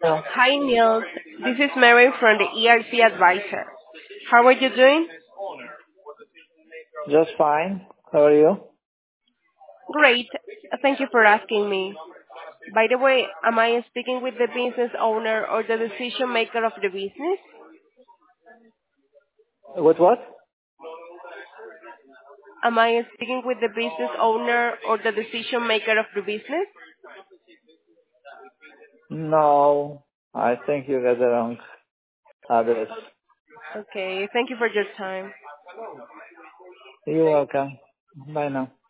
No, Hi, Niels. This is Mary from the ERC Advisor. How are you doing? just fine. How are you? Great. Thank you for asking me. By the way, am I speaking with the business owner or the decision maker of the business? What? Am I speaking with the business owner or the decision maker of the business? No, I think you got the wrong address. Okay. Thank you for your time. You're welcome. Bye now.